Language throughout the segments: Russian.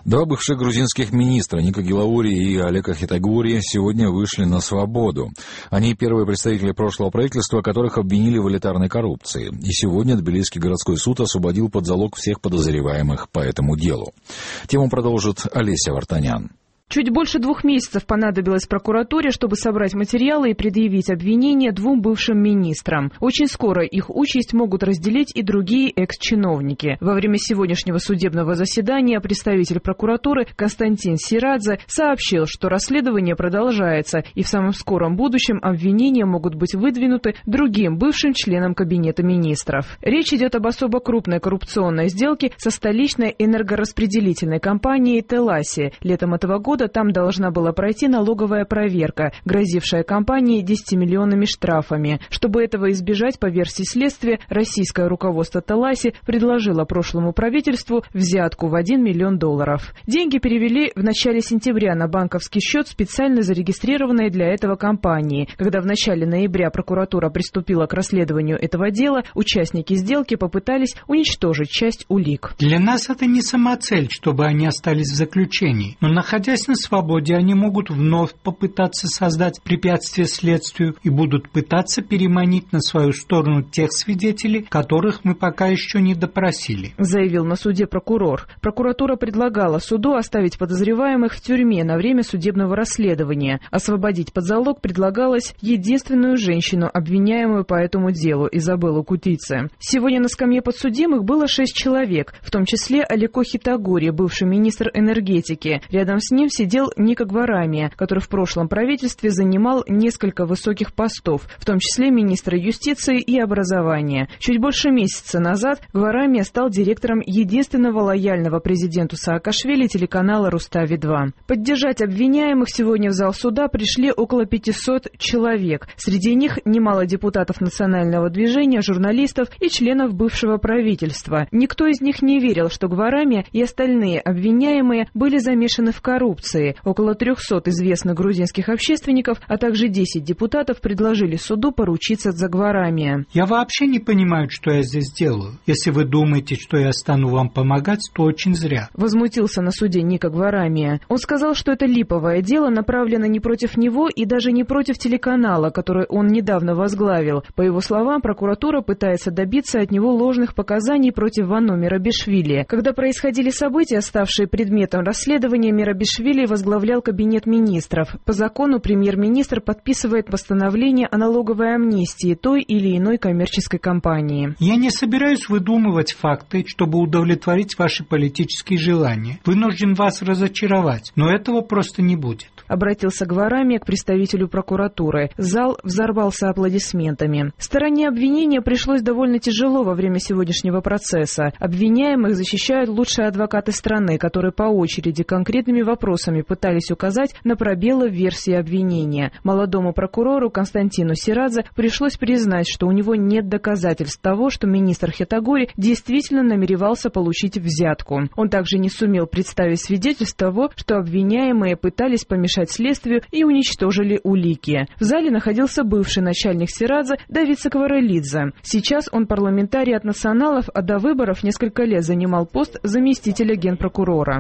Два бывших грузинских министра, Ника Гилаури и Олег Ахитагури, сегодня вышли на свободу. Они первые представители прошлого правительства, которых обвинили в элитарной коррупции. И сегодня Тбилисский городской суд освободил под залог всех подозреваемых по этому делу. Тему продолжит Олеся Вартанян. Чуть больше 2 месяцев понадобилось прокуратуре, чтобы собрать материалы и предъявить обвинения 2 бывшим министрам. Очень скоро их участь могут разделить и другие экс-чиновники. Во время сегодняшнего судебного заседания представитель прокуратуры Константин Сирадзе сообщил, что расследование продолжается, и в самом скором будущем обвинения могут быть выдвинуты другим бывшим членам Кабинета министров. Речь идет об особо крупной коррупционной сделке со столичной энергораспределительной компанией «Теласи». Летом этого года там должна была пройти налоговая проверка, грозившая компании 10-миллионными штрафами. Чтобы этого избежать, по версии следствия, российское руководство Теласи предложило прошлому правительству взятку в $1 миллион. Деньги перевели в начале сентября на банковский счет, специально зарегистрированной для этого компании. Когда в начале ноября прокуратура приступила к расследованию этого дела, участники сделки попытались уничтожить часть улик. Для нас это не самоцель, чтобы они остались в заключении, но находясь на свободе, они могут вновь попытаться создать препятствия следствию и будут пытаться переманить на свою сторону тех свидетелей, которых мы пока еще не допросили, заявил на суде прокурор. Прокуратура предлагала суду оставить подозреваемых в тюрьме на время судебного расследования. Освободить под залог предлагалось единственную женщину, обвиняемую по этому делу, Изабеллу Кутице. Сегодня на скамье подсудимых было 6 человек, в том числе Олег Ахитагури, бывший министр энергетики. Рядом с ним сидел Ника Гварамия, который в прошлом правительстве занимал несколько высоких постов, в том числе министра юстиции и образования. Чуть больше месяца назад Гварамия стал директором единственного лояльного президенту Саакашвили телеканала «Рустави-2». Поддержать обвиняемых сегодня в зал суда пришли около 500 человек. Среди них немало депутатов национального движения, журналистов и членов бывшего правительства. Никто из них не верил, что Гварамия и остальные обвиняемые были замешаны в коррупции. Около 300 известных грузинских общественников, а также 10 депутатов предложили суду поручиться за Гварамия. Я вообще не понимаю, что я здесь делаю. Если вы думаете, что я стану вам помогать, то очень зря. Возмутился на суде Ника Гварамия. Он сказал, что это липовое дело направлено не против него и даже не против телеканала, который он недавно возглавил. По его словам, прокуратура пытается добиться от него ложных показаний против Вано Мерабишвили. Когда происходили события, ставшие предметом расследования, Мерабишвили возглавлял Кабинет министров. По закону премьер-министр подписывает постановление о налоговой амнистии той или иной коммерческой компании. Я не собираюсь выдумывать факты, чтобы удовлетворить ваши политические желания. Вынужден вас разочаровать, но этого просто не будет. Обратился Гварамия к представителю прокуратуры. Зал взорвался аплодисментами. Стороне обвинения пришлось довольно тяжело во время сегодняшнего процесса. Обвиняемых защищают лучшие адвокаты страны, которые по очереди конкретными вопросами пытались указать на пробелы в версии обвинения. Молодому прокурору Константину Сирадзе пришлось признать, что у него нет доказательств того, что министр Ахитагури действительно намеревался получить взятку. Он также не сумел представить свидетельств того, что обвиняемые пытались помешать следствию и уничтожили улики. В зале находился бывший начальник Сирадзе Давид Сакварелидзе. Сейчас он парламентарий от националов, а до выборов несколько лет занимал пост заместителя генпрокурора.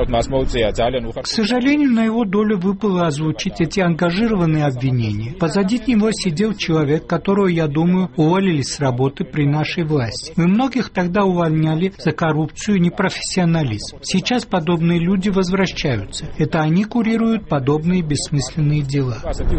К сожалению, на его долю выпало озвучить эти ангажированные обвинения. Позади него сидел человек, которого, я думаю, уволили с работы при нашей власти. Мы многих тогда увольняли за коррупцию и непрофессионализм. Сейчас подобные люди возвращаются. Это они курируют подобные бессмысленные дела.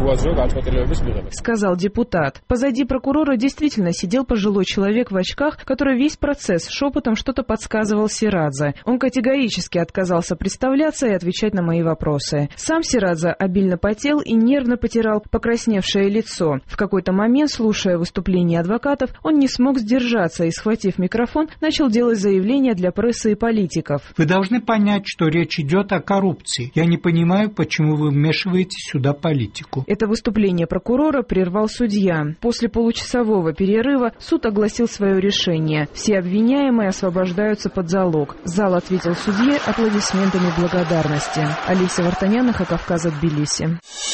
Сказал депутат. Позади прокурора действительно сидел пожилой человек в очках, который весь процесс шепотом что-то подсказывал Сирадзе. Он категорически отказался представляться и отвечать на мои вопросы. Сам Сирадзе обильно потел и нервно потирал покрасневшее лицо. В какой-то момент, слушая выступление адвокатов, он не смог сдержаться и, схватив микрофон, начал делать заявления для прессы и политиков. Вы должны понять, что речь идет о коррупции. Я не понимаю, почему вы вмешиваете сюда политику. Это выступление прокурора прервал судья. После получасового перерыва суд огласил свое решение. Все обвиняемые освобождаются под залог. Зал ответил судье аплодисментами благодарности. Олеся Вартанян, Кавказа, Тбилиси.